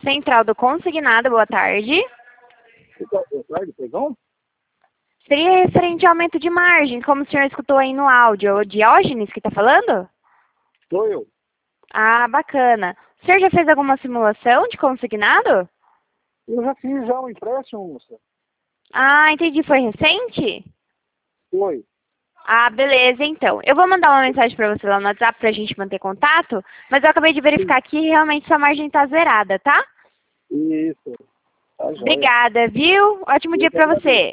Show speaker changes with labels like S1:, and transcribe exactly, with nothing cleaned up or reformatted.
S1: Central do Consignado, boa tarde.
S2: Boa tarde, perdão?
S1: Seria referente ao aumento de margem, como o senhor escutou aí no áudio. O Diógenes que está falando?
S2: Sou eu.
S1: Ah, bacana. O senhor já fez alguma simulação de consignado?
S2: Eu já fiz já um empréstimo, moça.
S1: Ah, entendi. Foi recente?
S2: Foi.
S1: Ah, beleza, então. Eu vou mandar uma mensagem para você lá no WhatsApp para a gente manter contato, mas eu acabei de verificar aqui e realmente sua margem está zerada, tá?
S2: Isso. Tá joia.
S1: Obrigada, viu? Ótimo
S2: Eu
S1: dia
S2: que
S1: para
S2: agradeço.
S1: você.